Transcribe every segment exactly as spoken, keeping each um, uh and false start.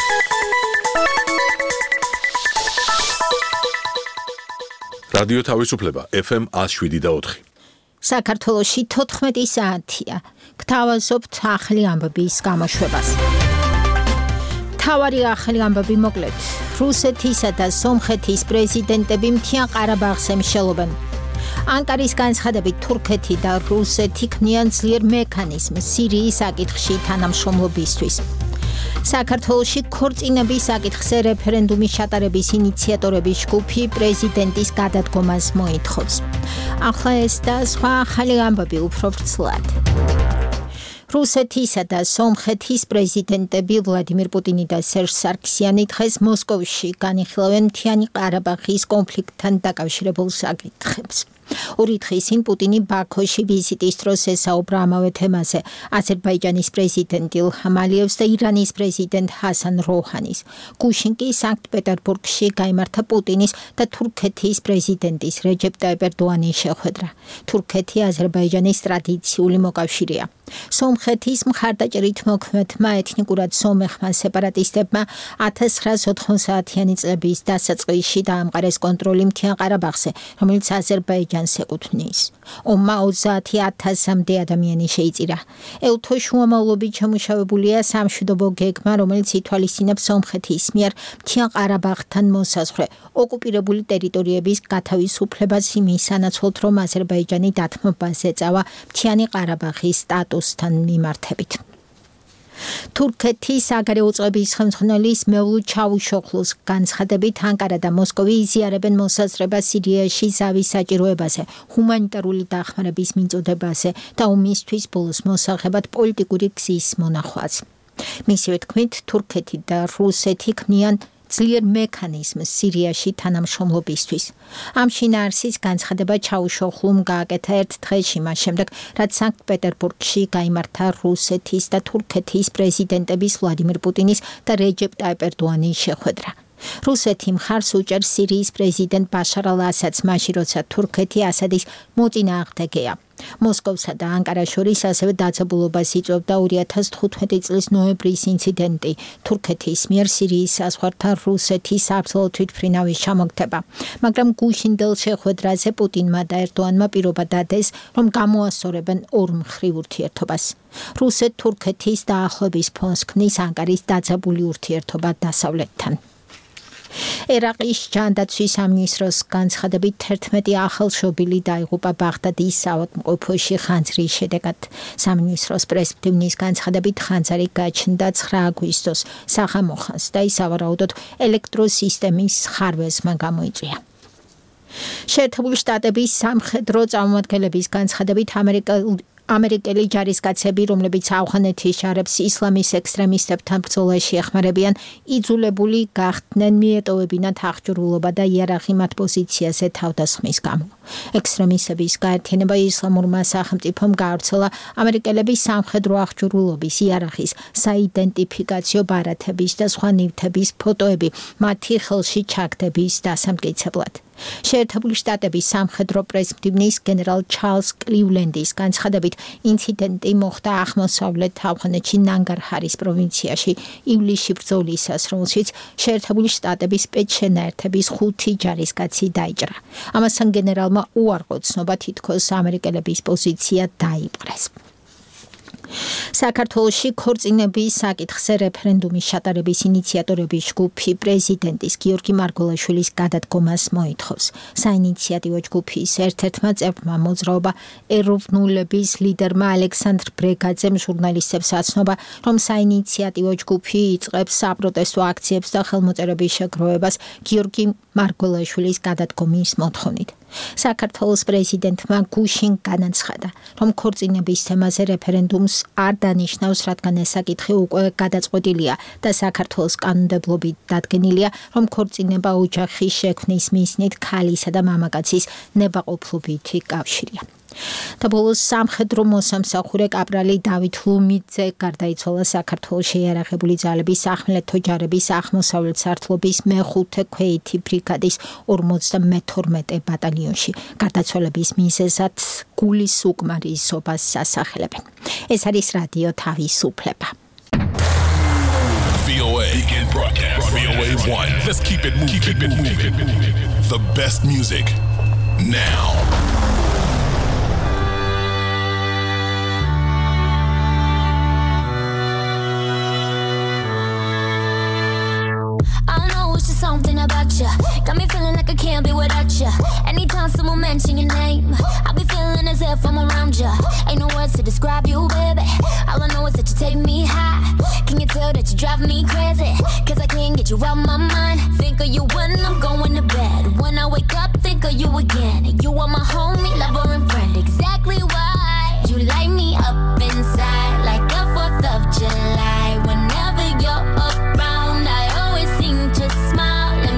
რადიო თავისუფლება ეფ ემ one oh seven და four. საქართველოში თოთხმეტი საათია. გთავაზობთ ახალი ამბების გამოშვებას. მთავარი ახალი ამბები მოკლედ. რუსეთისა და სომხეთის პრეზიდენტები მთიან ყარაბაღს ემშელობენ. ანკარის განცხადებით თურქეთი და რუსეთი ქმნიან ძლიერ მექანიზმს სირიის საკითხში თანამშრომლობისთვის. საქართველოში ქორწინების საკითხზე რეფერენდუმის ჩატარების ინიციატორების ჯგუფი პრეზიდენტის გადადგომას მოითხოვს. ახლა ეს და სხვა ახალი ამბები უფრო ვრცლად. რუსეთისა და სომხეთის პრეზიდენტები ვლადიმირ პუტინი და სერჟ სარქსიანი დღეს მოსკოვში განიხილავენ მთიანი ყარაბაღის კონფლიქტთან დაკავშირებულ საკითხებს. ორი დღის წინ პუტინი ბაქოში ვიზიტის დროს ესაუბრა ამავე თემაზე აზერბაიჯანის პრეზიდენტ ილჰამ ალიევს და ირანის პრეზიდენტ ჰასან როჰანის. გუშინ კი სანქტ-პეტერბურგში გაიმართა პუტინის და თურქეთის პრეზიდენტის რეჯეპ ტაიპ ერდოანის შეხვედრა. თურქეთი აზერბაიჯანის ტრადიციული მოკავშირეა. სომხეთის მხარდაჭერით მოქმედმა ეთნიკურად სომეხმა სეპარატისტებმა ათას ცხრაას ოთხმოცდაათიანი წლების დასაწყისში დაამყარეს კონტროლი მთიან ყარაბაღზე, რომელიც აზერბაიჯანს ეკუთვნის. ომმა ოცდაათი ათასამდე ადამიანი შეიწირა. ელთო შუამავლობით შემუშავებულია სამშვიდობო გეგმა, რომელიც ითვალისწინებს სომხეთის მიერ მთიან ყარაბაღთან მოსაზღვრე ოკუპირებული ტერიტორიების გათავისუფლებას იმის სანაცვლოდ, რომ აზერბაიჯანი დათმობას ეწავა მთიანი ყარაბაღის სტატუსთან მიმართებით. თურქეთის საგარეო წყების ხელმძღვანელის მევლუდ ჩავუშოხლუს განცხადებით ანკარა და მოსკოვი იზიარებენ მოსაზრებას სირიაში ზავის საჭიროებაზე, ჰუმანიტარული დახმარების მიწოდებაზე და ომისთვის ბოლოს მოსაღებად პოლიტიკური გზის მონახვას. მისივე თქმით, თურქეთი და რუსეთი ქმნიან ძლიერ მექანიზმს სირიაში თანამშრომლობისთვის. ამ შინაარსის განცხადება ჩავუშოხლუმ გააკეთა ერთ დღეში მას შემდეგ, რაც სანქტ-პეტერბურგში გაიმართა რუსეთის და თურქეთის პრეზიდენტების ვლადიმირ პუტინის და რეჯეპ ტაიპ ერდოანის შეხვედრა. რუსეთი მხარს უჭერს სირიის პრეზიდენტ ბაშარ ალ-ასადს, მაშინ როცა თურქეთი ასადის მოწინააღმდეგეა. მოსკოვსა და ანკარას შორის ასევე დაძაბულობას იწვევდა ორი ათას თხუთმეტი წლის ნოემბრის ინციდენტი, თურქეთის მიერ სირიის საზღვართან რუსეთის საბრძოლო თვითმფრინავის ჩამოგდება. მაგრამ გუშინდელ შეხვედრაზე პუტინმა და ერდოანმა პირობა დადეს, რომ გამოასწორებენ ორმხრივ ურთიერთობას. რუსეთ-თურქეთის დაახლოების ფონს ქმნის ანკარის დაძაბული ურთიერთობა დასავლეთთან. ერაყის ჯანდაცვის სამინისტროს განცხადებით თერთმეტი ახალშობილი დაიღუპა ბაღდადის საავადმყოფოში ხანძრის შედეგად. სამინისტროს პრესმდივნის განცხადებით ხანძარი გაჩნდა ცხრა აგვისტოს საღამოხანს და ის სავარაუდოდ ელექტროსისტემის ხარვეზმა გამოიწვია. შეერთებული შტატების სამხედრო წარმომადგენლების განცხადებით ამერიკული ამერიკელი ჯარისკაცები, რომლებიც ავღანეთის ჯარებს ისლამის ექსტრემისტებთან ბრძოლაში ეხმარებიან, იძულებული გახდნენ მიეტოვებინათ აღჭურვილობა და იარაღი მათ პოზიციაზე თავდასხმის გამო. ექსტრემისტების გაერთიანება ისლამურმა სახელმწიფომ გაავრცელა ამერიკელების სამხედრო აღჭურვილობის, იარაღის, საიდენტიფიკაციო ბარათების და სხვა ნივთების ფოტოები მათი ხელში ჩაგდების დასამტკიცებლად. შეერთებული შტატების სამხედრო პრესმდივნის გენერალ ჩარლზ კლივლენდის განცხადებით ინციდენტი მოხდა აღმოსავლეთ ავღანეთში ნანგარჰარის პროვინციაში ივლისში ბრძოლისას, რომელშიც შეერთებული შტატების სპეცშენაერთების ხუთი ჯარისკაცი დაიჭრა. ამასთან გენერალმა უარყო ცნობა, თითქოს ამერიკელების პოზიცია დაიპყრეს. საქართველოში ქორწინების საკითხზე რეფერენდუმის ჩატარების ინიციატორების ჯგუფი პრეზიდენტის გიორგი მარგველაშვილის გადადგომას მოითხოვს. საინიციატივო ჯგუფის ერთ-ერთმა წევრმა მოძრაობა ეროვნულების ლიდერმა ალექსანდრ ბრეგაძემ ჟურნალისტებს აცნობა, რომ საინიციატივო ჯგუფი იწყებს საპროტესტო აქციებს და ხელმოწერების შეგროვებას გიორგი მარგველაშვილის გადადგომის მოთხოვნით. საქართველოს პრეზიდენტმა გუშინ განაცხადა, რომ ქორწინების თემაზე რეფერენდუმს არ დანიშნავს, რადგან ეს საკითხი უკვე გადაწყვეტილია და საქართველოს კანონმდებლობით დადგენილია, რომ ქორწინება ოჯახის შექმნის მიზნით ქალისა და მამაკაცის ნებაყოფლობითი კავშირია. და ბოლოს სამხედრო მოსამსახურე კაპრალი დავით ლუმიძე გარდაიცვალა საქართველოს შეიარაღებული ძალების სახმელეთო ჯარების აღმოსავლეთ სართლობის მეხუთე ქვეითი ბრიგადის ორმოცდამეთორმეტე ბატალიონში. გარდაცვალების მიზეზად გულის უკმარისობას ასახელებენ. ეს არის რადიო თავისუფლება. V O A broadcast. V O A one. Let's keep it moving. Keep it moving. The best music now. Something about you got me feeling like I can't be without you. Anytime someone mention your name, I'll be feeling as if I'm around you. Ain't no words to describe you, baby. All I know is that you take me high. Can you tell that you drive me crazy? Cause I can't get you out my mind. Think of you when I'm going to bed. When I wake up, think of you again. You are my homie, lover, and friend. Exactly why you light me up inside like the fourth of July. Whenever you're around, I always seem to smile.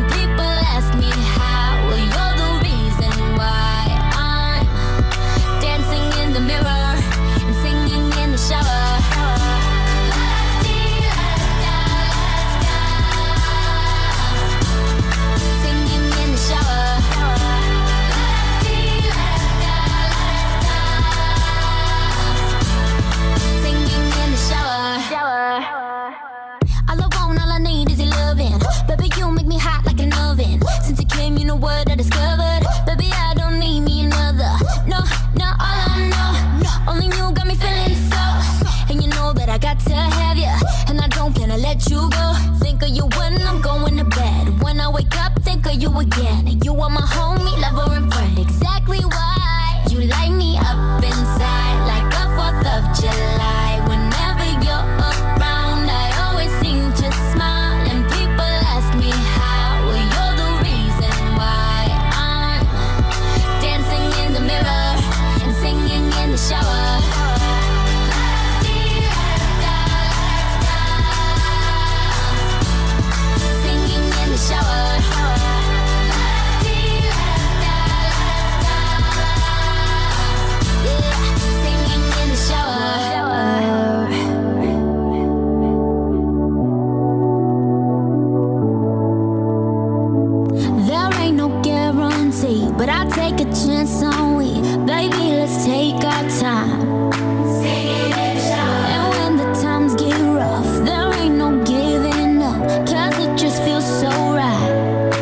You know what I discovered? Baby, I don't need me another. No, no, all I know, no, only you got me feeling so. And you know that I got to have you, and I don't plan to let you go. Think of you when I'm going to bed. When I wake up, think of you again. You are my homie, lover, and friend. Exactly why you light me up inside like the fourth of July. Whenever you're around, I always seem to smile. And people ask me how. Well, you're the reason why I'm dancing in the mirror and singing in the shower. Singing in the shower. Yeah, singing in the shower. There ain't no guarantee, but I'll take a chance on we. Baby, let's take our time. And when the times get rough, there ain't no giving up, cause it just feels so right.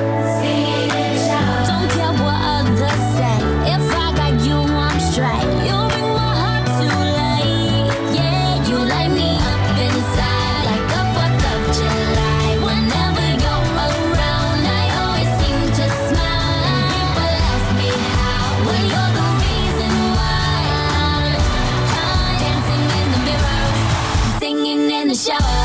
Don't care what others say, if I got you, I'm straight. You bring my heart to life, yeah. You light me up inside like the fourth of July. Whenever you're around, I always seem to smile. And people ask me how. Well, you're the reason why I'm, I'm dancing in the mirror, singing in the shower.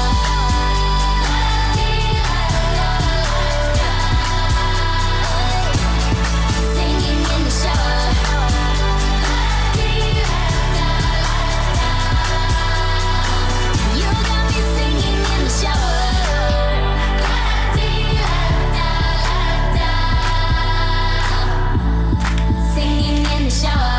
Singing in the shower. You got me singing in the shower. Singing in the shower.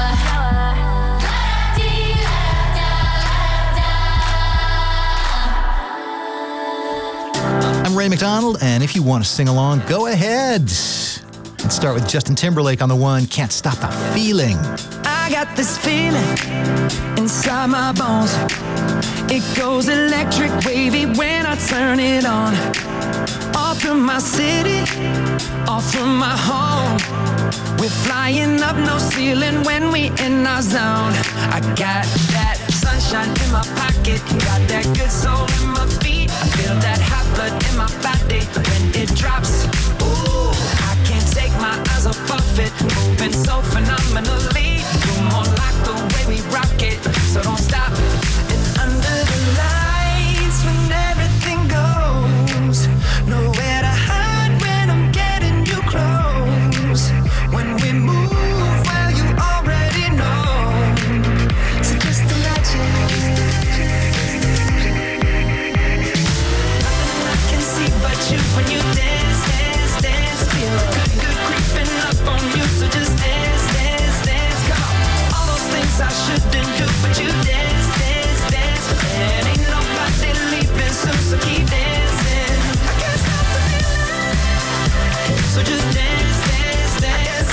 I'm Ray McDonald, and if you want to sing along, go ahead. Let's start with Justin Timberlake on the one, Can't Stop the Feeling. I got this feeling inside my bones. It goes electric wavy when I turn it on. Off from my city, off from my home. We're flying up, no ceiling when we in our zone. I got that sunshine in my pocket, got that good soul in my feet. I feel that hot blood in my body when it drops. Ooh, I can't take my eyes off it, moving so phenomenally. You're more like the way we rock it, so don't stop. And under the lights when everything goes, nowhere to hide when I'm getting you close. When we move, well, you already know. So just imagine. Nothing I can see but you when you dance, dance, dance. Feel good, good creeping up on you. So just dance, dance, dance. Come on. All those things I shouldn't do, but you dance, dance, dance. And ain't nobody leaving soon, so keep dancing. I can't stop the feeling. So just dance, dance, dance.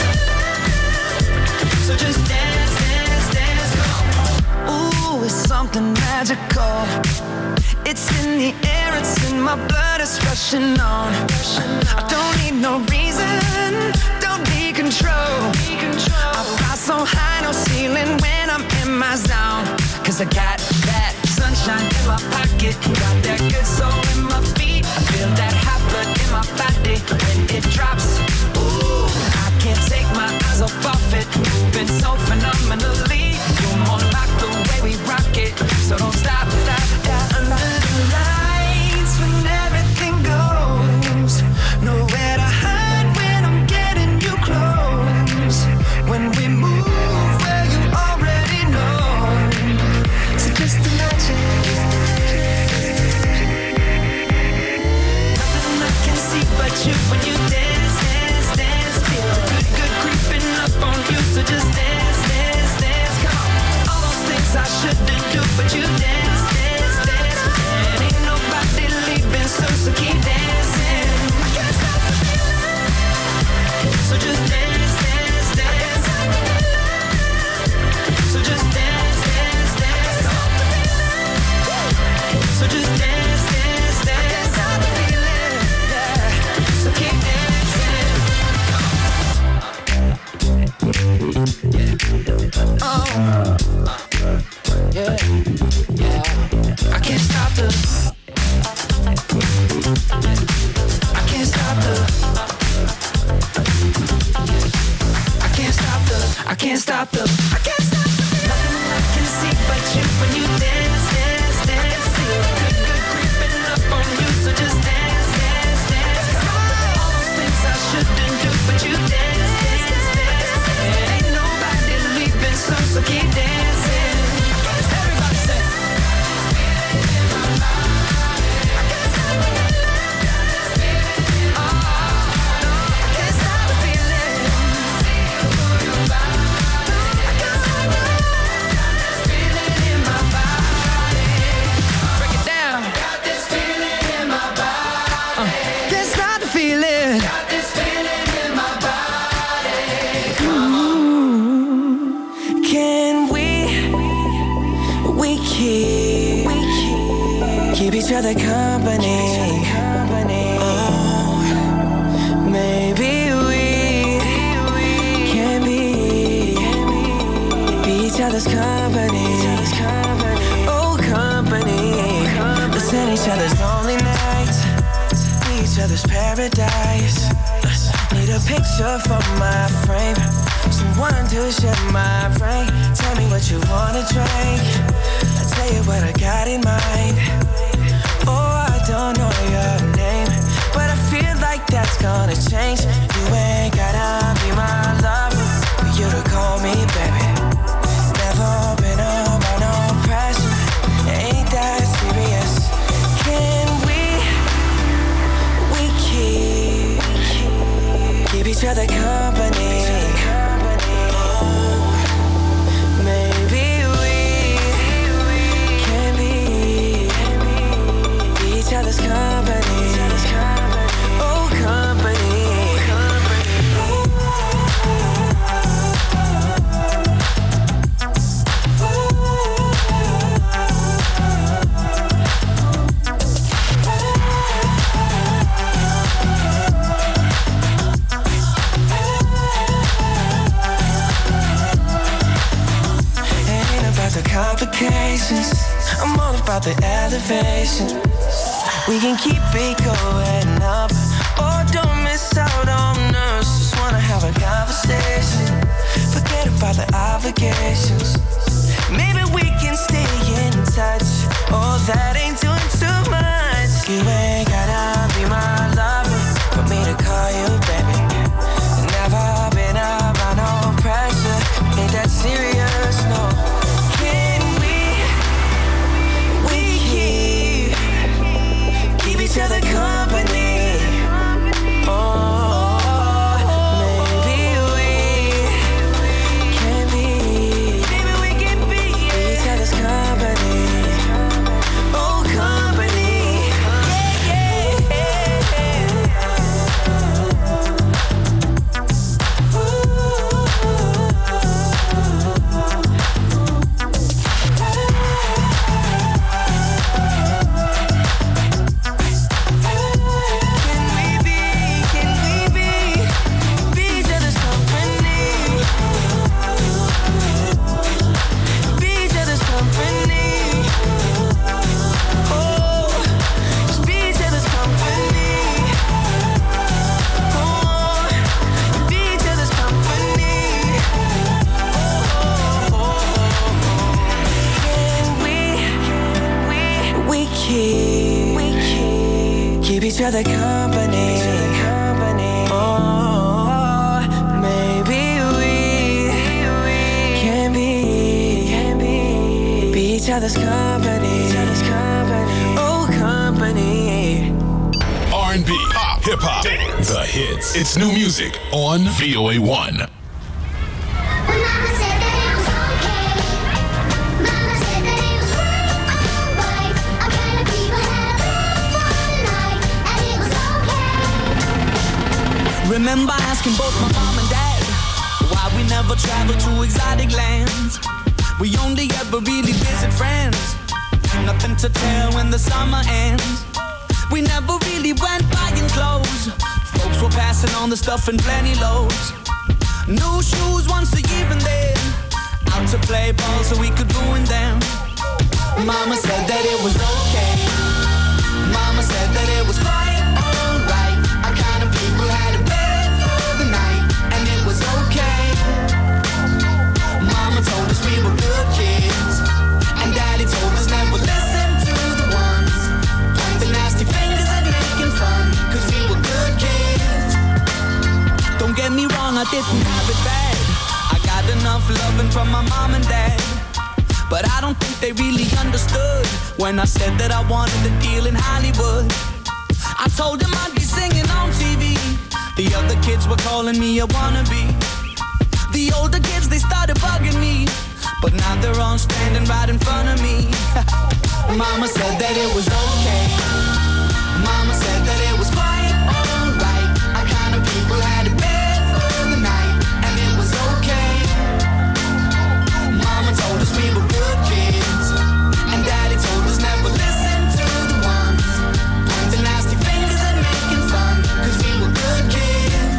So just dance, dance, dance. Come on. Ooh, it's something magical. It's in the air, it's in my blood, is rushing on. I don't need no reason, don't need control. I fly so high, no ceiling when I'm in my zone. Cause I got that sunshine in my pocket, got that good soul in my feet. I feel that hot blood in my body when it drops. Ooh, I can't take my eyes off of it, moving so phenomenally. You're more like the way we rock it, so don't stop, stop, stop. Under the lights when everything goes, nowhere to hide when I'm getting you close. When we move where you already know, so just imagine. Nothing I can see but you when you dance, dance, dance. Feel the good, good creeping up on you, so just dance, dance, dance. Come on, all those things I shouldn't do, but you dance, dance, dance. And ain't nobody leaving, so so keep dancing. I can't stop the feeling, so just dance, dance, dance. So just dance, dance, dance. So just dance, dance, dance. Stop the feeling, yeah. So keep dancing. Oh, yeah, yeah. I can't stop the. I can't stop the. I can't stop the. I can't stop the. I can't stop the. Nothing I can see but you when you dance, dance, dance. Feel good, good creeping up on you, so just dance, dance, dance. All those things I shouldn't do, but you dance, dance, dance. And ain't nobody leaving, so so keep dancing. Everybody say. Keep each other company. Oh, maybe we can be, be each other's company. Oh, company. Listen each other's lonely nights, be each other's paradise. Need a picture for my frame, someone to share my brain. Tell me what you wanna drink, I'll tell you what I got in mind. Oh, I don't know your name, but I feel like that's gonna change. You ain't gotta be my lover for you to call me baby. Never been under no pressure, ain't that serious. Can we, we keep, keep each other company. Oh, maybe we can be each other's company. Oh, company. Ain't about the complications, I'm all about the elevation. We can keep it going up, or don't miss out on us. Just wanna have a conversation, forget about the obligations. Maybe we can stay in touch, oh that ain't doing too much. You ain't gotta be my lover for me to call you baby. Never been under no pressure, ain't that serious, no. Each other company. Oh, maybe we can be, maybe we can be each other's company. Oh, keep, we keep, keep each other company. Oh, maybe we can be, be each other's company. Oh, company. R and B, pop, hip hop, dance, the hits. It's new music on V O A one. Remember asking both my mom and dad why we never traveled to exotic lands. We only ever really visit friends. Nothing to tell when the summer ends. We never really went buying clothes. Folks were passing on the stuff in plenty loads. New shoes once a year and then out to play ball so we could ruin them. Mama said that it was okay. Mama said that it was quite alright. Our kind of people had a bed for the night, and it was okay. Mama told us we were good kids, and Daddy told us never listen to the ones pointing nasty fingers and making fun, cause we were good kids. Don't get me wrong, I didn't have it bad. I got enough loving from my mom and dad, but I don't think they really understood when I said that I wanted a deal in Hollywood. I told them I'd be singing on T V. The other kids were calling me a wannabe. The older kids, they started bugging me, but now they're all standing right in front of me. Mama said that it was okay. Mama said that it was quite alright. Our kind of people had a bed for the night, and it was okay. Mama told us we were good kids, and Daddy told us never listen to the ones pointing nasty fingers and making fun, cause we were good kids.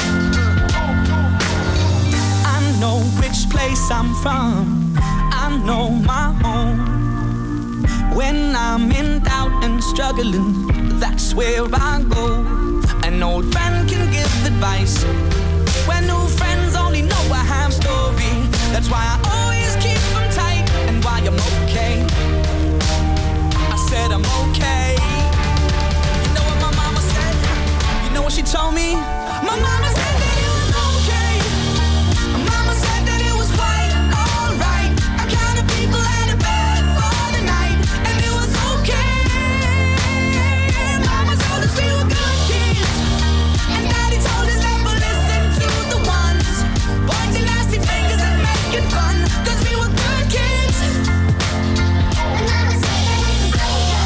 I know which place I'm from, I know my home. When I'm in doubt and struggling, that's where I go. An old friend can give advice when new friends only know a half story. That's why I always keep them tight, and why I'm okay. I said I'm okay. You know what my mama said? You know what she told me? My mama said that it was okay. My mama said that it was quite alright. Our kind of people had a bed for the night, and it was okay. Mama told us we were good kids, and Daddy told us never listen to the ones pointing nasty fingers and making fun, cause we were good kids. And Mama said that it was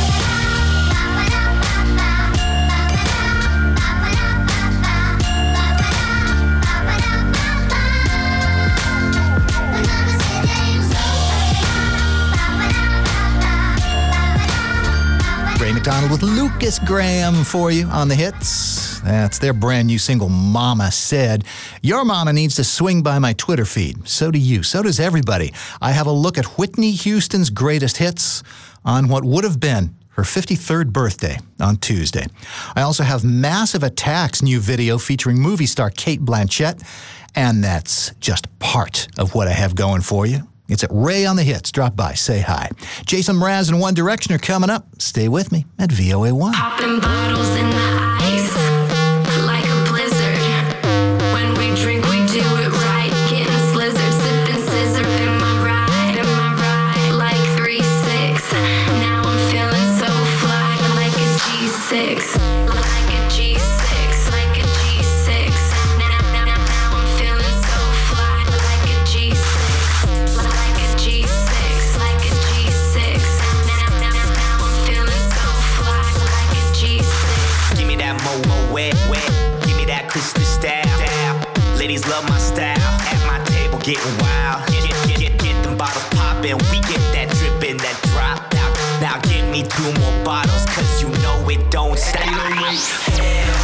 Ray McDonald with Lucas Graham for you on the hits. That's their brand new single, Mama Said. Your mama needs to swing by my Twitter feed. So do you. So does everybody. I have a look at Whitney Houston's greatest hits on what would have been her fifty-third birthday on Tuesday. I also have Massive Attack's new video featuring movie star Cate Blanchett, and that's just part of what I have going for you. It's at Ray on the Hits. Drop by, say hi. Jason Mraz and One Direction are coming up. Stay with me at V O A one. Popping bottles in the ice like a blizzard. When we drink, we do it right. Getting slizzard, sipping scissor. Am I right? Am I right? Like three six. Now I'm feeling so fly, like a G six. Like a G six. Like a G six. Now, now, now, now I'm feeling so fly, like a G six. Like a G six. Like a G six. Now, now, now, now I'm feeling so fly, like a G six. Give me that mo-mo wet, wet. Give me that Christmas style. Ladies love my style. At my table getting wild. Get, get, get, get, get them bottles poppin'. We get that drippin', that drop. Now, now get me two more bottles, cause you know it don't stop. Hell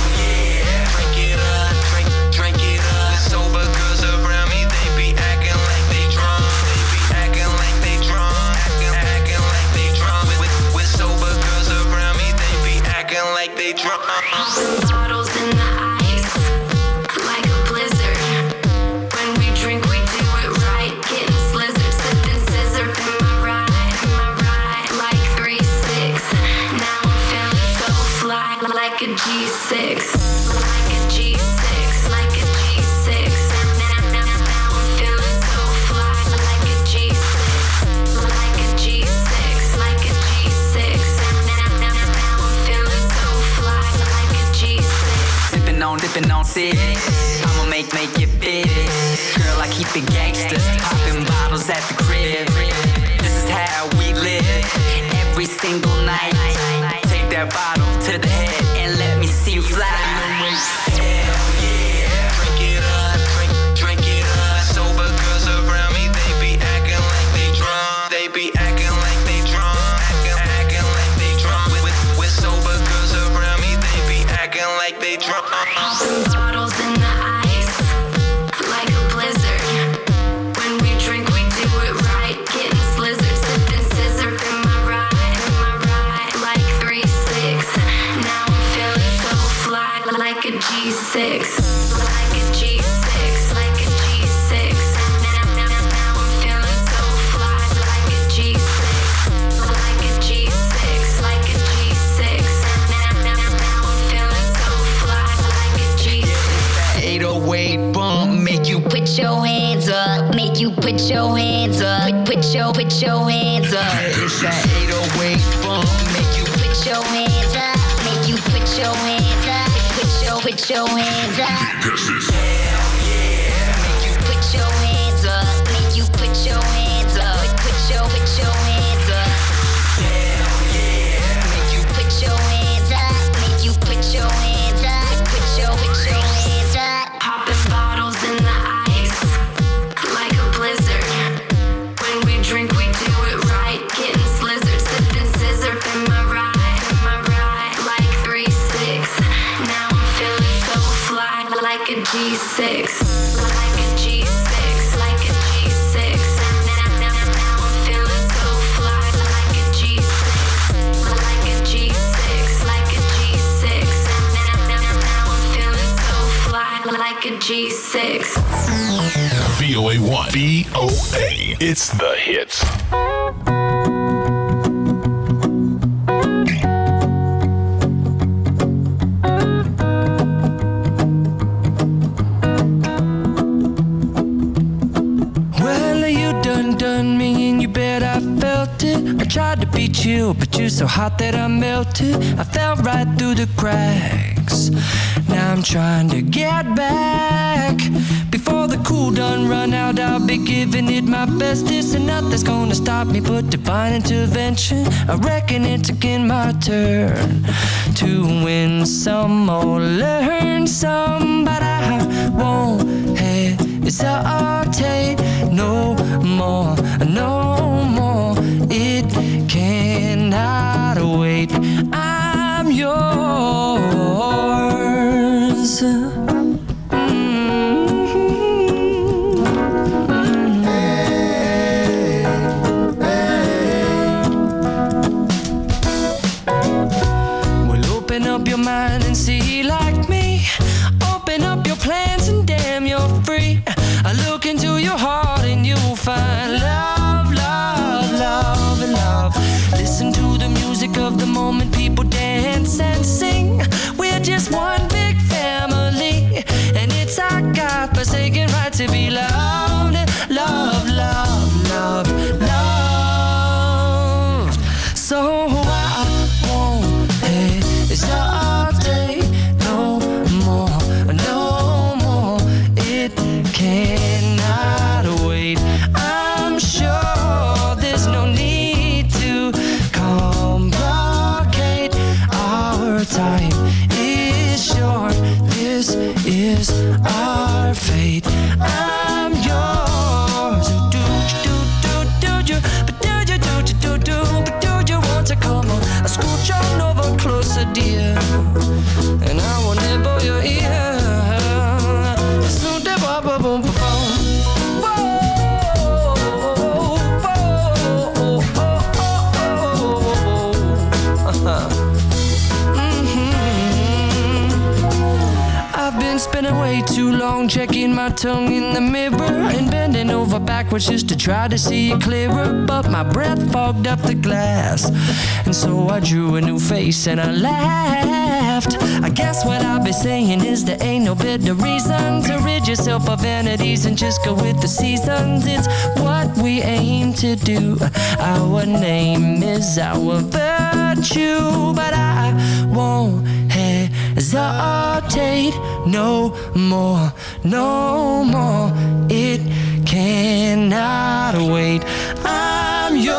yeah. Drink it up, drink, drink it up. Sober girls around me, they be acting like they drunk. They be acting like they drunk. Acting, acting like they drunk. With, with sober girls around me, they be acting like they drunk. Popping bottles in the ice like a blizzard. When we drink, we do it right. Getting slizzard, sipping scissor. Am I right? Am I right? Like three six. G six, like a G six, like a G six. Now, now, now I'm feeling so fly, like a G six, like a G six, like a G six. Now, now, now I'm feeling so fly, like a G six. Sipping on, dipping on six. I'ma make, make it big. Girl, I keep it gangsta. Popping bottles at the crib. This is how we live. Every single night. Take that bottle to the head and let me see you fly. Hell yeah. Drink it up, drink, drink it up. Sober girls around me, they be acting like they drunk. They be acting like they drunk. Acting, acting like they drunk. With, with sober girls around me, they be acting like they drunk. Popping bottles in the ice, like a blizzard. When we drink, we do it right. Getting slizzard, sipping scissor. Am I right? Am I right? Like three six. Now I'm feeling so fly, like a G six, like a G six, like a G six. Now, now, now I'm feeling so fly, like a G six, like a G six, like a G six. Now, now, now I'm feeling so fly, like a G six. eight oh eight bump, make you Put your hands up, make you put your hands up. Put your, put your hands up. It's that eight oh eight bump, make you Put your hands up, make you put your hands up. Put your, put your hands up. hell yeah. Make you put your hands up, make you put your hands up. Put your, put your hands up. Hell yeah. Make you put your hands up, make you put your hands up. Put your, put your hands up. Popping bottles in the ice, like a blizzard. When we drink, we do it right. Getting slizzard, sipping scissor. Am I right? Am I right? Like three six. Now I'm feeling so fly, like a G six, like a G six, like a G six. Now, now, now I'm feeling so fly, like a G six, like a G six, like a G six. Now, now, now I'm feeling so fly, like a G six. V O A one. V O A. It's the hits. Well, you done done me and you bet I felt it. I tried to beat you, but you're so hot that I melted. I fell right through the cracks. Now I'm trying to get back. Before the cool done run out, I'll be giving it my bestest. And nothing's gonna stop me but divine intervention. I reckon it's again my turn to win some or learn some. But I won't hesitate no more, no more. It cannot wait. I'm yours. Open up your mind and see like me. Open up your plans and damn, you're free. I look into your heart and you'll find love, love, love, and love. Listen to the music of the moment, people dance and sing. We're just one big family, and it's our God-forsaken right to be loved, love, love, love, loved. So I won't hesitate no more, no more. It cannot wait. I'm sure there's no need to complicate. Our time is short. This is our fate. I'm yours. Do do do do you, but do you do you do do, but do you want to come on? I scooch on over closer, dear, and I will nibble your ear. Snoot da ba ba boom ba boom. Whoa, whoa, oh, oh, oh, oh. Mm-hmm. I've been spending spending way too long checking my tongue in the mirror and bending over backwards just to try to see it clearer. But my breath fogged up the glass, and so I drew a new face and I laughed. I guess what I'll be saying is there ain't no better reason to rid yourself of vanities and just go with the seasons. It's what we aim to do. Our name is our virtue, but I won't hesitate no more, no more. It cannot wait. I'm yours.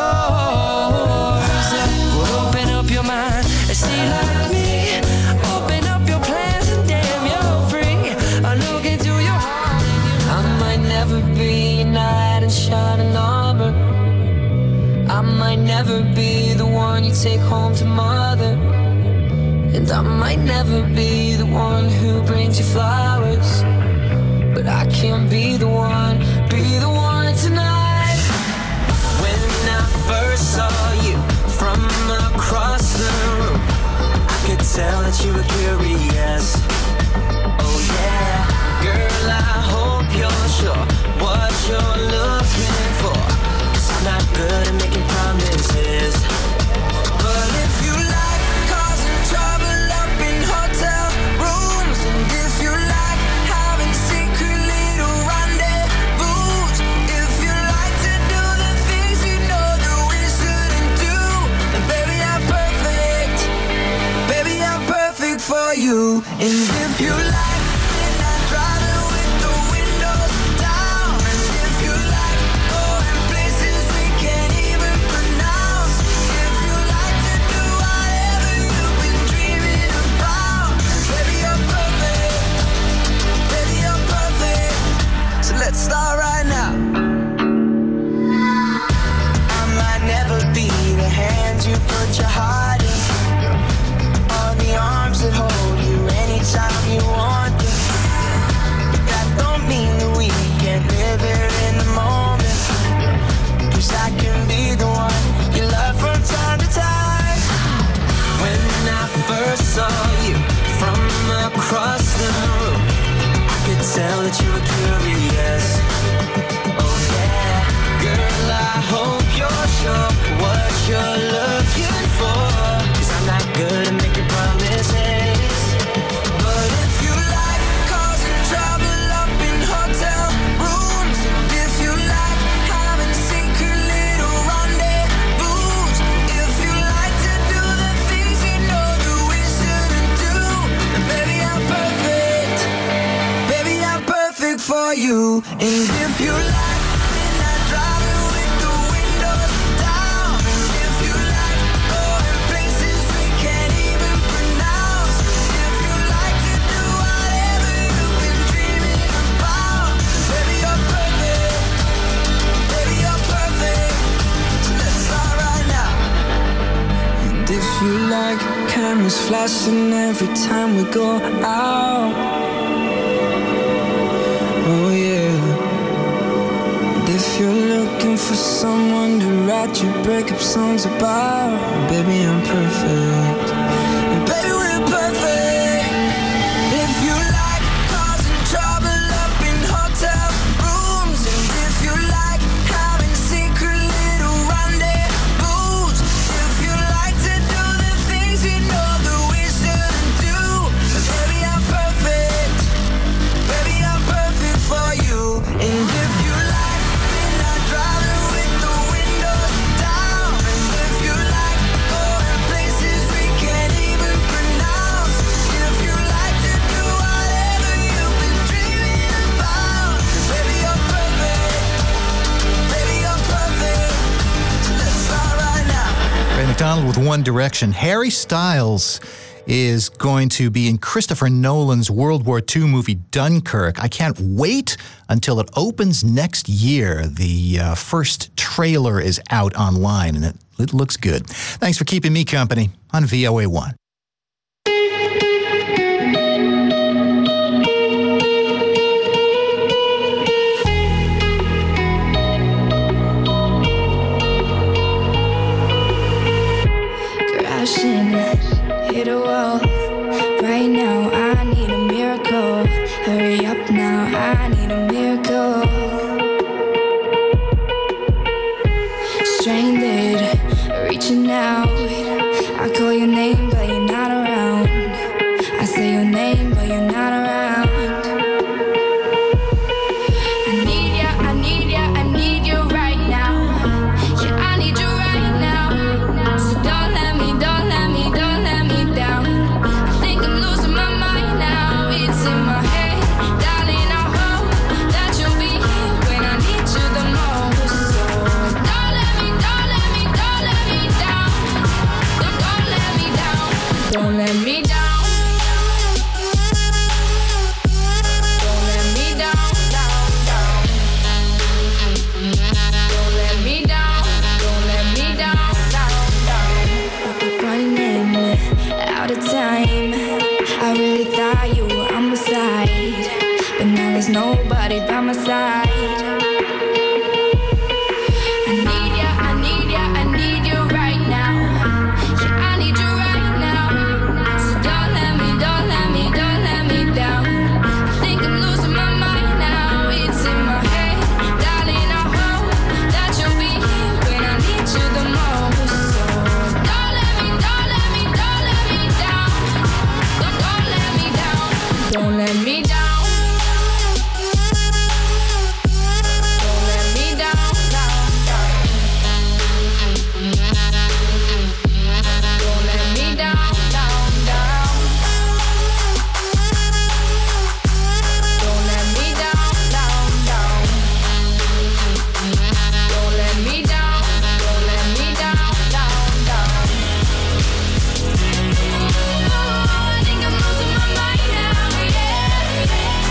Well, open up your mind and see like me. Open up your plans and damn, you're free. I look into your heart. I might never be a knight in shining armor. I might never be the one you take home to mother. And I might never be the one who brings you flowers, but I can be the one, be the one tonight. When I first saw you from across the room, I could tell that you were curious. Oh yeah, girl, I hope you're sure what you're looking for, 'cause I'm not good at making promises. But if you like causing trouble up in hotel rooms, and if you like having secret little rendezvous, if you like to do the things you know that we shouldn't do, then baby, I'm perfect. Baby, I'm perfect for you. And if you like midnight driving with the windows down, and if you like going places we can't even pronounce, if you like to do whatever you've been dreaming about, baby, you're perfect. Baby, you're perfect. So let's start right now. I might never be the hand you put your heart in, or the arms that hold you anytime you want it. But that don't mean that we can't live here in the moment, 'cause I can be the one you love from time to time. When I first saw you from across the room, I could tell that you were curious. Oh yeah, girl, I hope you're sure what you're looking for, 'cause I'm not good at making promises. But if you like causing trouble up in hotel rooms, and if you like having secret little rendezvous, if you like to do the things you know that we shouldn't do, then baby, I'm perfect. Baby, I'm perfect for you. And if you like midnight driving with the windows down, and if you like going places we can't even pronounce, if you like to do whatever you've been dreaming about, baby, you're perfect. Baby, you're perfect. So let's start right now. And if you like cameras flashing every time we go out, oh yeah. And if you're looking for someone to write your breakup songs about, baby, I'm perfect. And baby, we're perfect. If you like causing trouble up in hotel rooms, and if you like having secret little rendezvous, if you like to do the things you know that we shouldn't do, then baby, I'm perfect. Baby, I'm perfect for you. And if you like midnight driving with the windows down, and if you like going places we can't even pronounce, if you like to do whatever you've been dreaming about, baby, you're perfect. Baby, you're perfect. So let's start right now. Ray McDonald with One Direction. Harry Styles is going to be in Christopher Nolan's World War Two movie Dunkirk. I can't wait until it opens next year. The uh, first trailer is out online, and it, it looks good. Thanks for keeping me company on V O A one. Crashing, hit a wall, Right now, I need a miracle. Hurry up now, I need a miracle. Stranded, reaching out. I call your name, but you're not around. I say your name, but you're not around. I need ya, I need ya, I need you right now. Yeah, I need you right now. So don't let me, don't let me, don't let me down. I think I'm losing my mind now. It's in my head, darling. I hope that you'll be here when I need you the most. So don't let me, don't let me, don't let me down. Don't, don't let me down. Don't let me down. Time. I really thought you were on my side, but now there's nobody by my side. I need ya, I need ya, I need you right now. Yeah, I need you right now. So don't let me, don't let me, don't let me down. I think I'm losing my mind now. It's in my head, darling. I hope that you'll be here when I need you the most. So don't let me, don't let me, don't let me down. Don't, don't let me down. Don't let me down. Don't let me down, down, down. Don't let me down, down, down. Don't let me down, down, down. Don't let me down, don't let me down, down, down. I think I'm losing my mind now, yeah.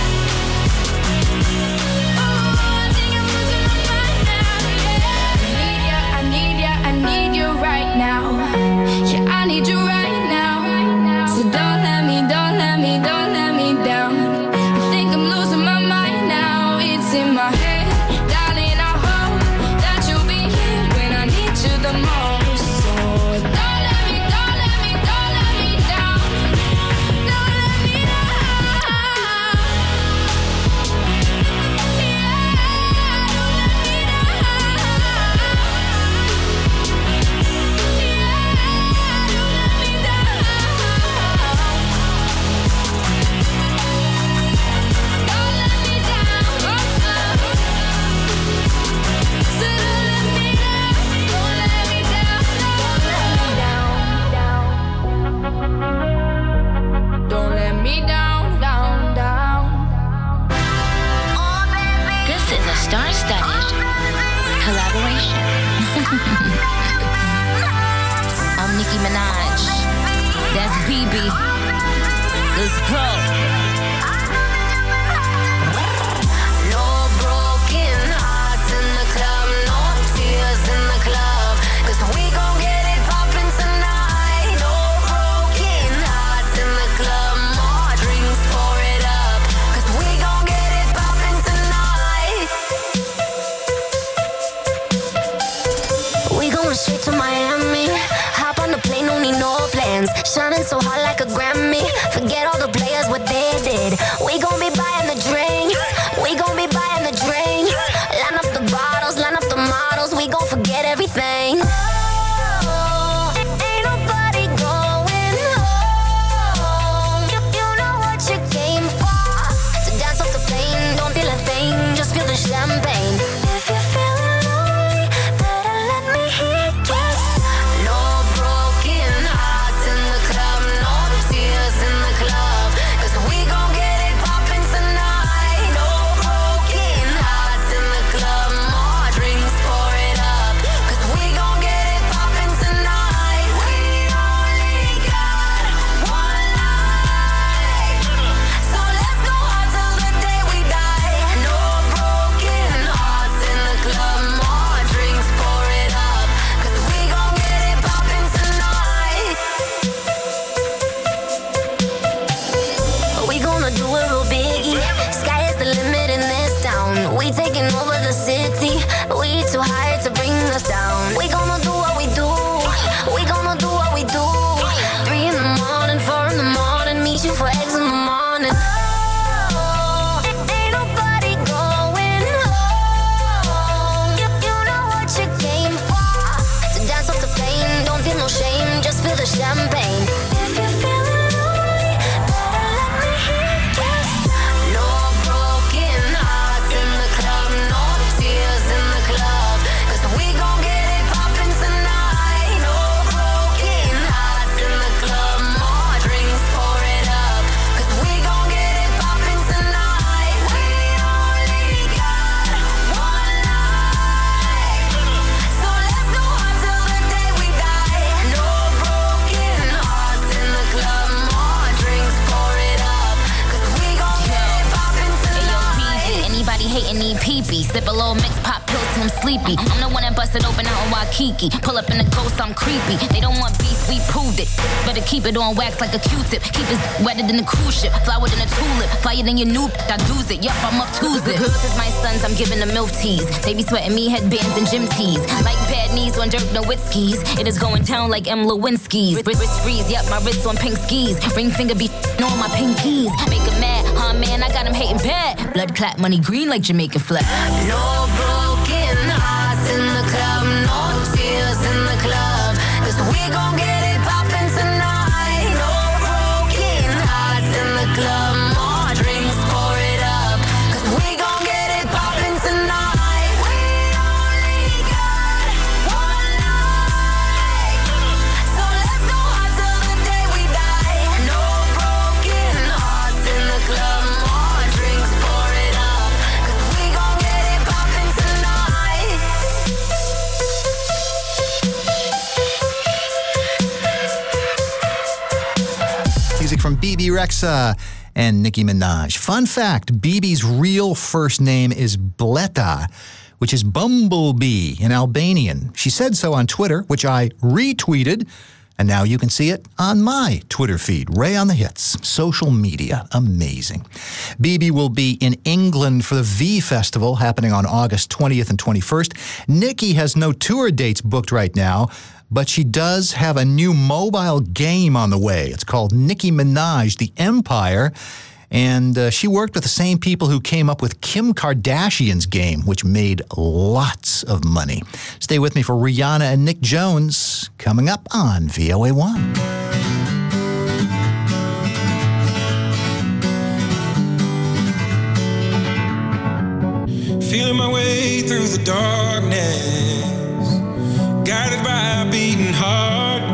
Oh, I think I'm losing my mind now, yeah. I need ya, I need ya, I need you right now. Yeah, I need you right now. So don't let me, don't let me, don't let me down. I think I'm losing my mind now. It's in my head, darling. I hope that you'll be here when I need you the most. So don't let me, don't let me, don't let me down. Don't let me down. Yeah, don't let me down. Yeah, don't let me down. Don't let me down. So don't let me down. Don't let me down. Don't let me down, down, down. This is a star-studded collaboration. I'm Nicki Minaj. That's B B. Let's go. No broken hearts in the club, no tears in the club, 'cause we gon' get it poppin' tonight. No broken hearts in the club, more drinks, pour it up, 'cause we gon' get it poppin' tonight. We going straight to Miami. Hop on the plane, don't need no plans. Shining so hot like a Grammy. Forget all the players, what they did. We gon' be buying the drinks. We gon' be buying the drinks. Line up the bottles, line up the models. We gon' forget everything. Oh, ain't nobody going home. You, you know what you came for. So dance off the plane, don't feel a thing. Just feel the champagne. If you're feeling lonely, better let me hear you. No broken hearts in the club, no tears in the club, 'cause we gon' get it poppin'. creepy. Sip a little mix, pop pills till I'm sleepy. I'm the one that busted open out in Waikiki. Pull up in the ghost, I'm creepy. They don't want beef, we proved it. Better keep it on wax like a Q-tip. Keep it wetter than a cruise ship. Flower than a tulip. Flyer than your new I do's it. Yup, I'm up Tuesday. Good as my sons, I'm giving them milk teas. They be sweating me headbands and gym tees. Like bad knees on Dirk Nowitzki's. It is going down like M. Lewinsky's. Wrist freeze, yup, my wrist on pink skis. Ring finger be on my pinkies. Make him mad, huh man, I got him hating bad. Blood clap, money green like Jamaican flag. No broken hearts in the club, no tears in the club. Cause we gon' get it poppin' tonight. No broken hearts in the club, more drinks, pour it up. Cause we gon' get it poppin' tonight. We only got one night, so let's go hot till the day we die. No broken hearts in the club, more drinks, pour it up. Cause we gon' get it poppin' tonight. Music from Bebe Rexha and Nicki Minaj. Fun fact, Bebe's real first name is Bleta, which is bumblebee in Albanian. She said so on Twitter, which I retweeted, and now you can see it on my Twitter feed. Ray on the Hits. Social media. Amazing. Bebe will be in England for the V Festival happening on August twentieth and twenty-first. Nicki has no tour dates booked right now, but she does have a new mobile game on the way. It's called Nicki Minaj, The Empire. And uh, she worked with the same people who came up with Kim Kardashian's game, which made lots of money. Stay with me for Rihanna and Nick Jones coming up on V O A one. Feeling my way through the darkness, guided by a beating heart.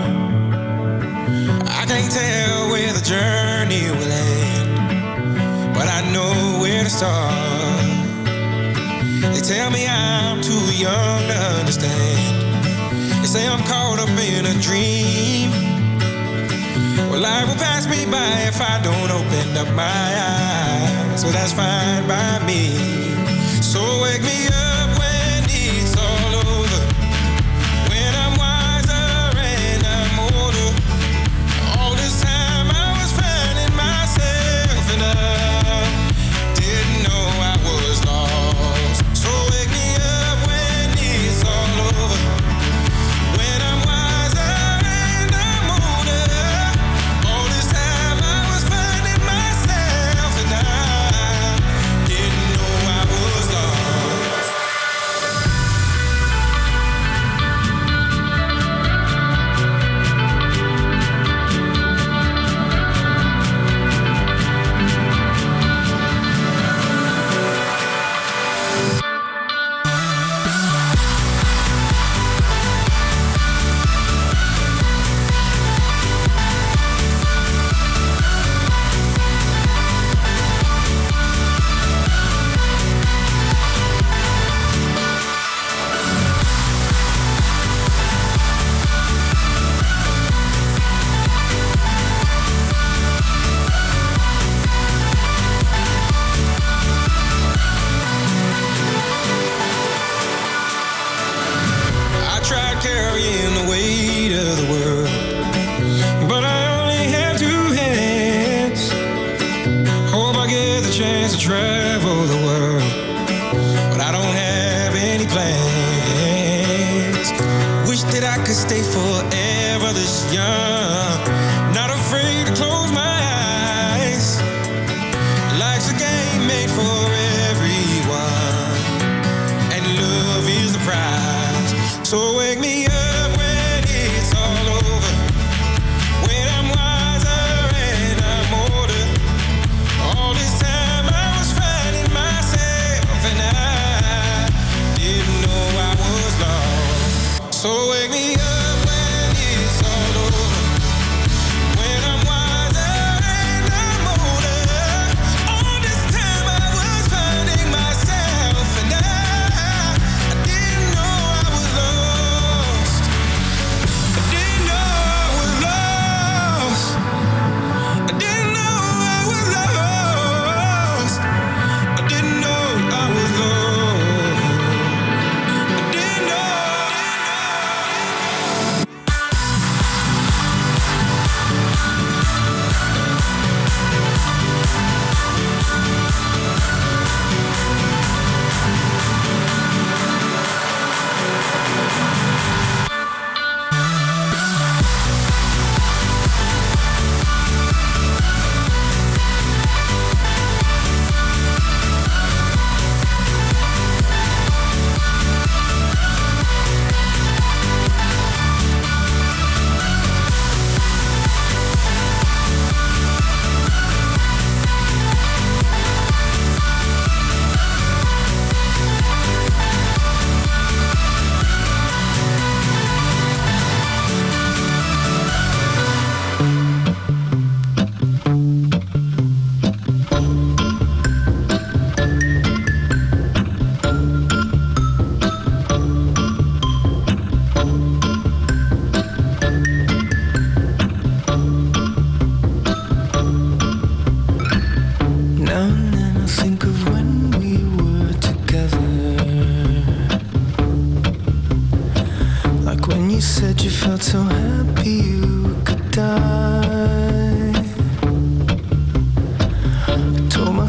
I can't tell where the journey will end, but I know where to start. They tell me I'm too young to understand. They say I'm caught up in a dream. Well, life will pass me by if I don't open up my eyes. So that's fine by me. So wake me up when it's all over, when I'm wiser and I'm older. All this time I was finding myself and I didn't know I was lost. So wake me up when it's all over, when I'm wiser and I'm older. All this time I was finding myself and I didn't know I was lost. I tried carrying the weight of the world, but I only have two hands. Hope I get the chance to travel the world, but I don't have any plans. Wish that I could stay forever this young, not afraid to close my eyes. Life's a game made for everyone, and love is the prize. So wake me up when it's all over, when I'm wiser and I'm older. All this time I was finding myself and I didn't know I was lost. So wake me up when it's all over,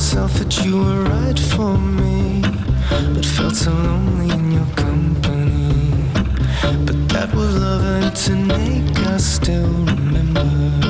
myself that you were right for me, but felt so lonely in your company. But that was love and to make us still remember.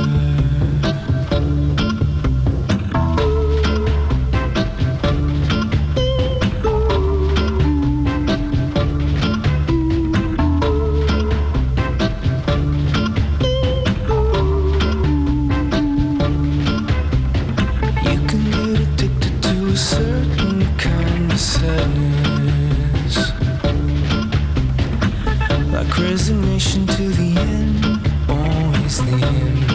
Resignation to the end, always the end.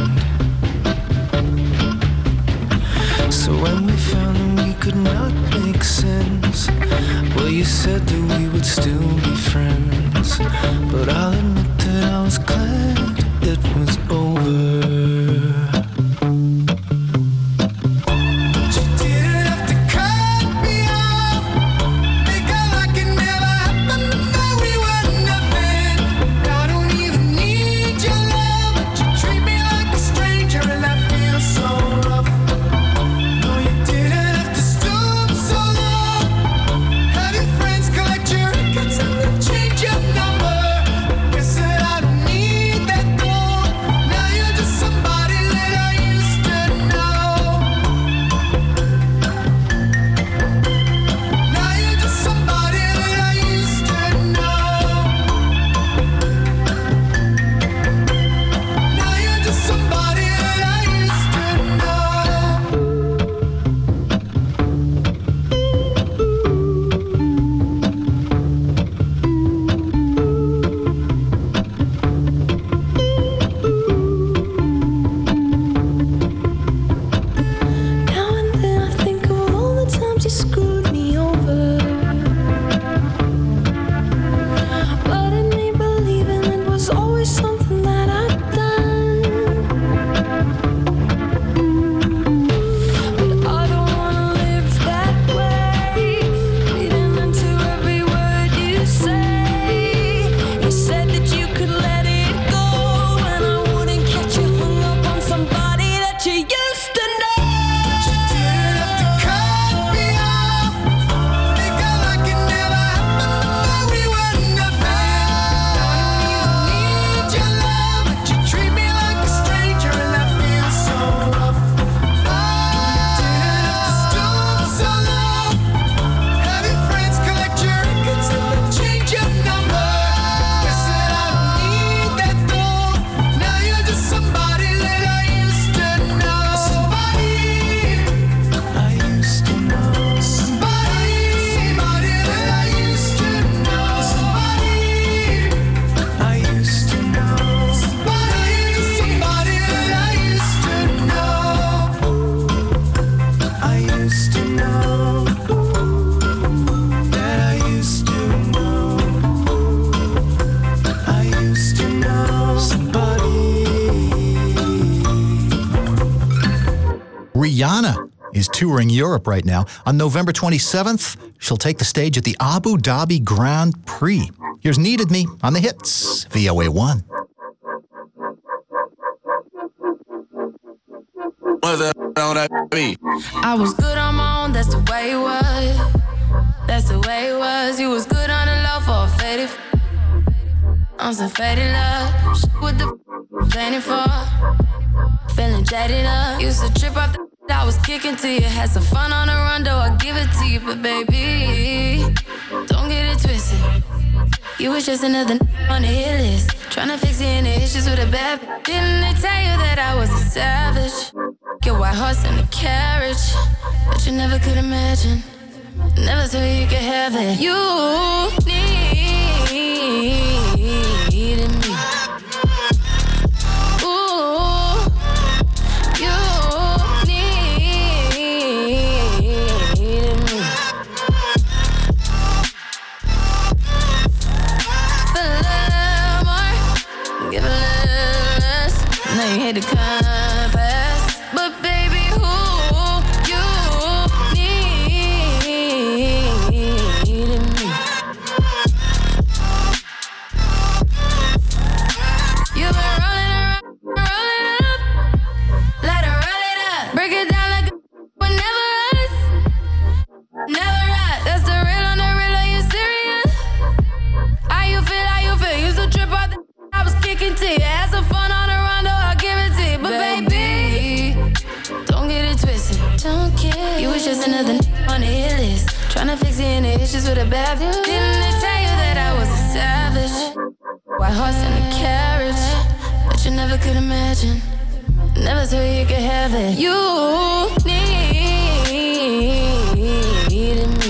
So when we found that we could not make sense, well, you said that we would still be friends. But I'll admit that I was glad it was over. Rihanna is touring Europe right now. On November twenty-seventh, she'll take the stage at the Abu Dhabi Grand Prix. Here's Needed Me on the Hits, V O A one. I was good on my own, that's the way it was. That's the way it was. You was good on the low for a faded f- on some faded love. Shit with the f- planning for. Feeling jaded up. Used to trip off the f- I was kicking to you. Had some fun on the run, though I give it to you. But baby, don't get it twisted. You was just another n- on the hit list. Tryna fix any issues with a bad b- Didn't they tell you that I was a savage? Your white horse in the carriage that you never could imagine. Never thought you could have it. You needed me. Ooh, you needed me. Feel a little more, give a little less. Now you hate to confess, but baby, who you needed me. listen. Don't care. You was just another n- on the hit list. Tryna fix any issues with a bad bitch. Didn't they tell you that I was a savage? White horse in a carriage, but you never could imagine. Never thought you could have it. You needed me.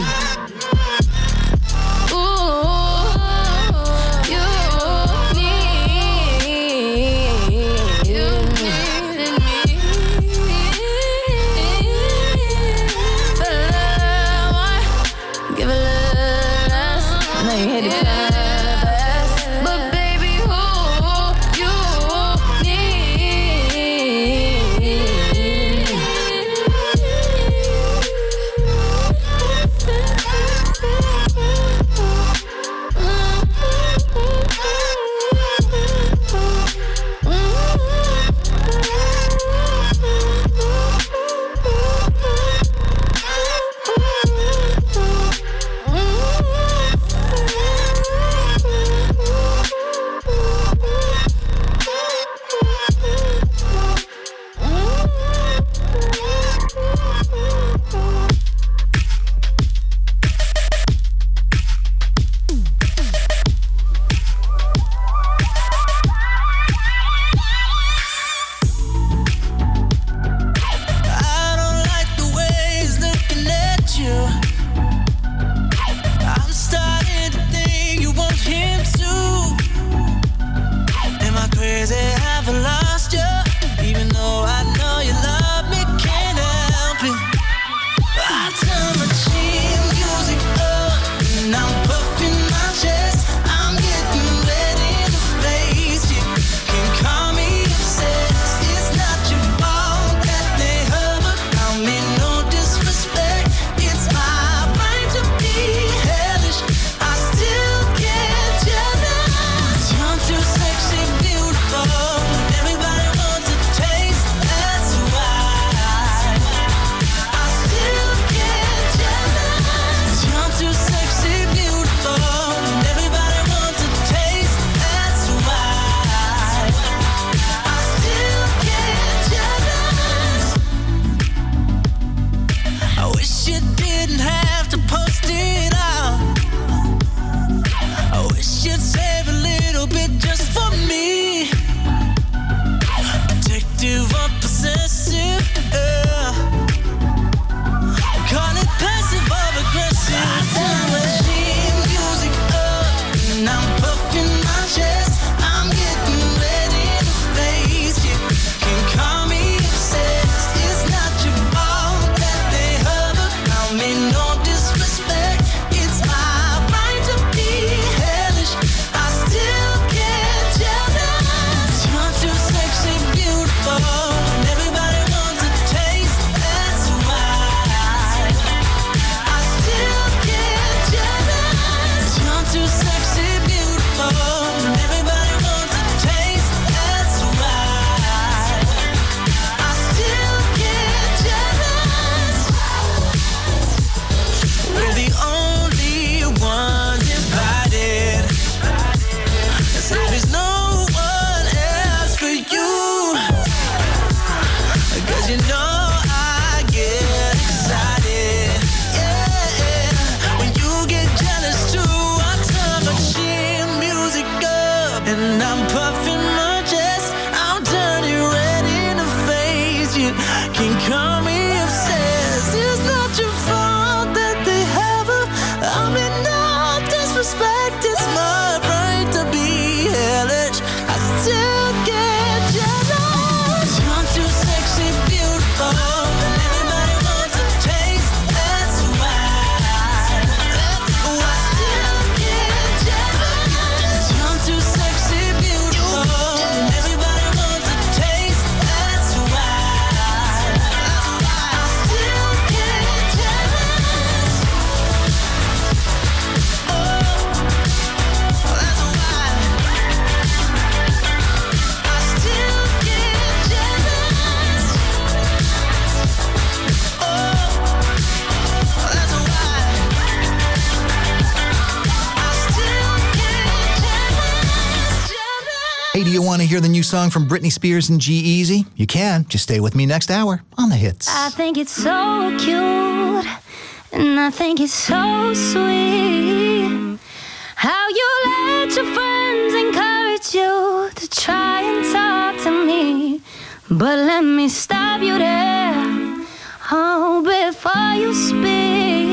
hear the new song from Britney Spears and G-Eazy? You can. Just stay with me next hour on The Hits. I think it's so cute, and I think it's so sweet how you let your friends encourage you to try and talk to me. But let me stop you there, oh, before you speak.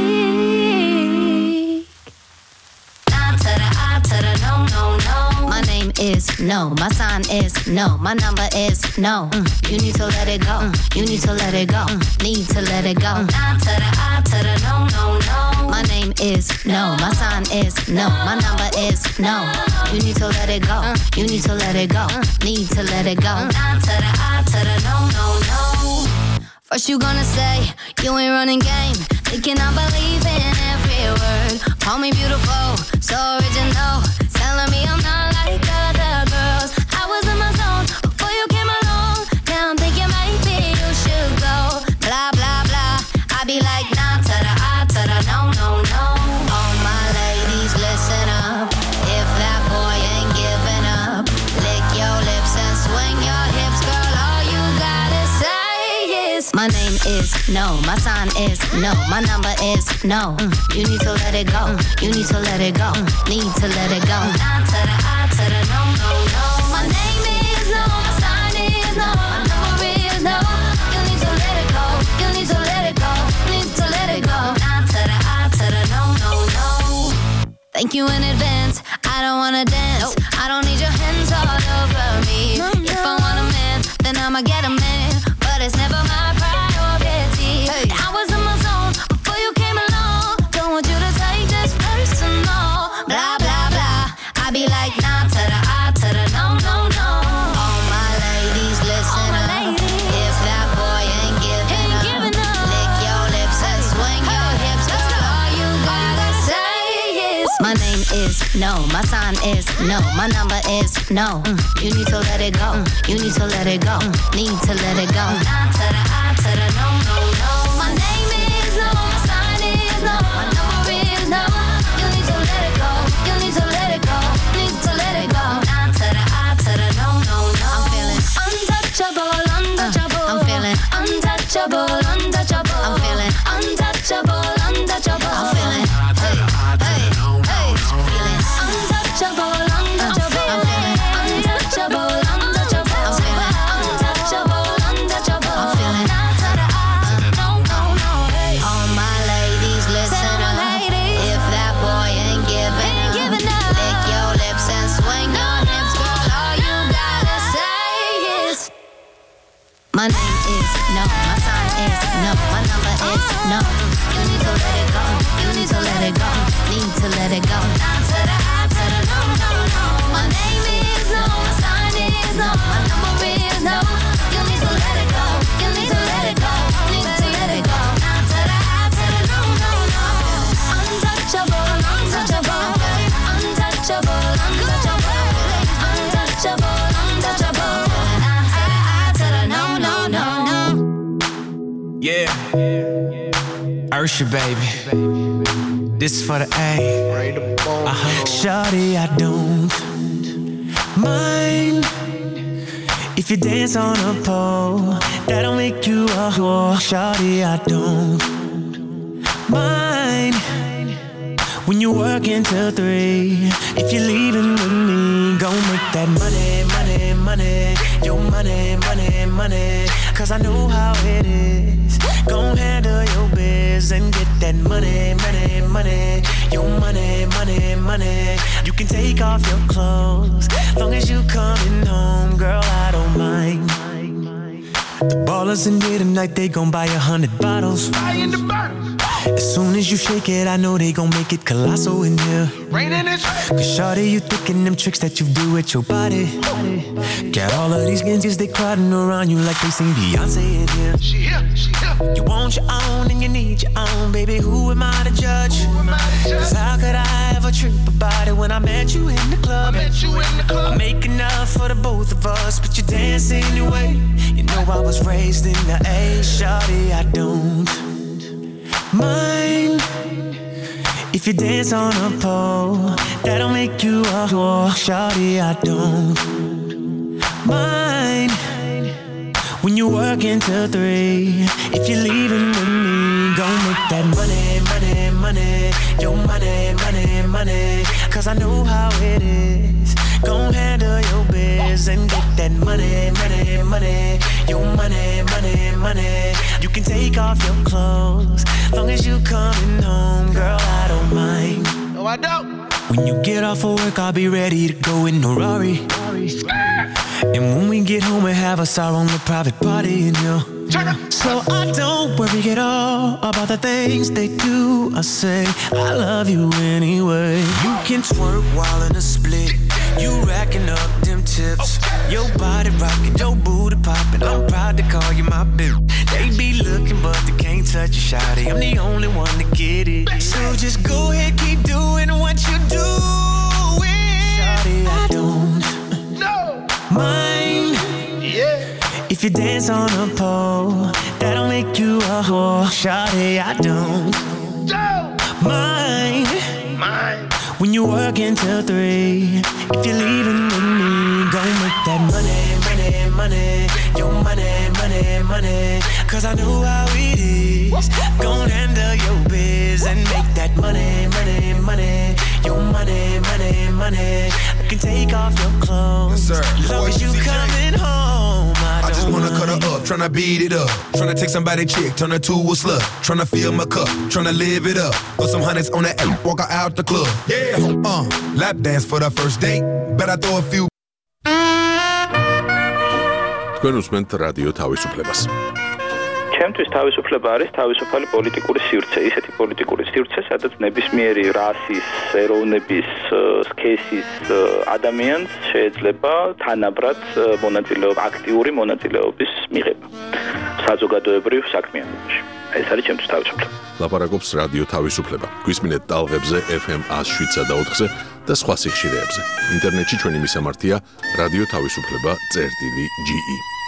Nah to the I to the no, no, no. My name is no, my sign is no, my number is no. Mm. You need to let it go, mm. You need to let it go, mm. Need to let it go. Nah to the I to the no, no, no. My name is no, my sign is no, my number is no. You need to let it go, mm. You need to let it go, mm. Need to let it go. Nah to the I to the no, no, no. First you gonna say you ain't running game, thinking I believe in every word. Call me beautiful, so original, telling me I'm not like other girls. I was in my zone before you came along. Now I'm thinking maybe you should go. Blah blah blah. I be like nah to the I to the no no no. All my ladies listen up. If that boy ain't giving up, lick your lips and swing your hips, girl. All you gotta say is my name is no, my sign is no, my number is no. Mm. You need to let it go, mm. You need to let it go, mm. Need to let it go. Nah to the I to the no, no, no. My name is no, my sign is no, my number is no. You need to let it go, you need to let it go, need to let it go. Nah to the I to the no, no, no. Thank you in advance, I don't wanna dance, nope. I don't need your hands all over me. No, no. If I want a man, then I'ma get a man, but it's never my priority. Hey. I was in my zone before you came along. Don't want you to take this personal. Blah blah blah. I be like nah to the I to the no no no. All my ladies listen my up. Ladies. If that boy ain't giving, ain't up, giving up, lick your lips and swing hey. Your hips. Girl, all you gotta say is my name is no, my sign is no, my number is no. Mm. You need to let it go, mm. You need to let it go, mm. Need to let it go. Nah to the I to the no no no. My name is no, my sign is no, my number is no. You need to let it go, you need to let it go, need to let it go. Nah to the I to the no no no. I'm feeling untouchable, untouchable. Uh, I'm feeling untouchable, untouchable. I'm feeling untouchable, untouchable. I'm feeling hey hey hey. Feeling untouchable, untouchable. I'm feeling untouchable, untouchable. I'm feeling untouchable, untouchable. I'm feeling nah to the I, no no no. Hey. All my ladies listen up. If that boy ain't giving up, giving up, lick your lips and swing no, your hips, girl. All you gotta say is my name is no, my sign is no, my number is no. You need to let it go, you need to let it go, need to let it go. Nah to the I to the no no no. My name is no, my sign is no, my number is no. You need to let it go, you need to let it go, need to let it go. Nah to the I to the no no no. Untouchable, untouchable, untouchable, untouchable, untouchable, untouchable. Nah to the I to the no no no no. Yeah, Ursha baby, this is for the A. Uh-huh. Shawty, I don't mind if you dance on a pole. That'll make you a whore. Shawty, I don't mind when you work until three. If you're leaving with me, go make that money, money, money. Your money, money, money. Cause I know how it is. Gon' handle your biz and get that money, money, money. Your money, money, money. You can take off your clothes, long as you coming home, girl, I don't mind. The ballers in here tonight, they gon' buy a hundred bottles. As soon as you shake it, I know they gon' make it colossal in here. Cause shawty, you thinking them tricks that you do with your body. Got all of these ninjas, they crowding around you like they seen Beyonce in here. She here, she here. You want your own and you need your own, baby, who am I to judge? Cause how could I ever trip about it when I met you in the club? I, met you in the club. I make enough for the both of us, but you dance anyway. You know I was raised in the A, shawty, I don't mind if you dance on a pole. That'll make you a whore, shawty, I don't mine. When you work until three, if you're leaving with me, go make that money, money, money. Your money, money, money. Cause I know how it is. Gon' handle your biz and get that money, money, money. Your money, money, money. You can take off your clothes, long as you coming home, girl, I don't mind. No, I don't. When you get off of work, I'll be ready to go in a Rari. And when we get home, we have us our own little private party in here. So I don't worry at all about the things they do. I say, I love you anyway. You can twerk while in a split. You racking up them tips. Your body rocking, your booty popping. I'm proud to call you my bitch. They be looking, but they can't touch you, shawty. I'm the only one to get it. So just go ahead, keep doing what you do. Shawty, I don't No. mind. Yeah. If you dance on a pole, that'll make you a whore. Shawty, I don't No. mind. Mine. When you work until three, if you're leaving with me, go make that money, money, money. Your money, money, money. Cause I know how it is. Gon' handle your biz and make that money, money, money. Your money, money, money. I can take off your clothes, Yes, sir. as long as you coming home. I, I just don't wanna cut her mind. up, tryna beat it up. Tryna take somebody chick, turn her to a slut. Tryna fill my cup, tryna live it up. Throw some hundreds on that app, walk her out the club. Yeah, uh, lap dance for the first date. Bet I throw a few. თქვენ უსმენთ რადიო თავისუფლებას. ჩემთვის თავისუფლება არის თავისუფალი პოლიტიკური სივრცე, ისეთი პოლიტიკური სივრცე, სადაც ნებისმიერი რასის, ეროვნების, სქესის ადამიანს შეიძლება თანაბრად მონაწილეობა, აქტიური მონაწილეობის მიღება საზოგადოებრივ საქმიანობაში. ეს არის ჩემთვის თავისუფლება. ლაპარაკობს რადიო თავისუფლება. გვისმინეთ ტალღებზე ეფ ემ one oh seven და ოთხზე და სხვა სიხშირეებზე. ინტერნეტში ჩვენი მისამართია რადიო თავისუფლება წერტილი ჯი ი.